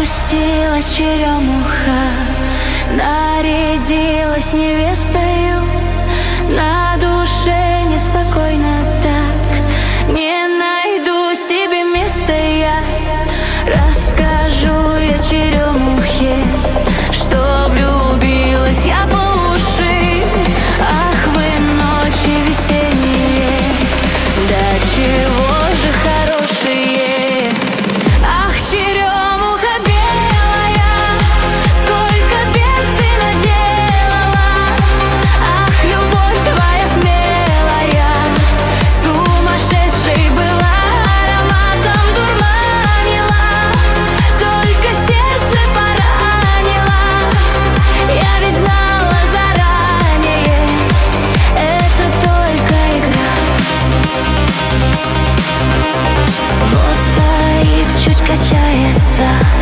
Распустилась черемуха, нарядилась невестою, на душе неспокойно так, не найду себе места я. Расскажу я черемухе, что влюбилась я по уши. Ах вы ночи весенние, да чего же хорошие. Ах, черемуха белая, сколько бед ты наделала. Ах, любовь твоя смелая, сумасшедшей была, ароматом дурманила, только сердце поранила. Я ведь знала заранее, это только игра. Вот стоит, чуть качается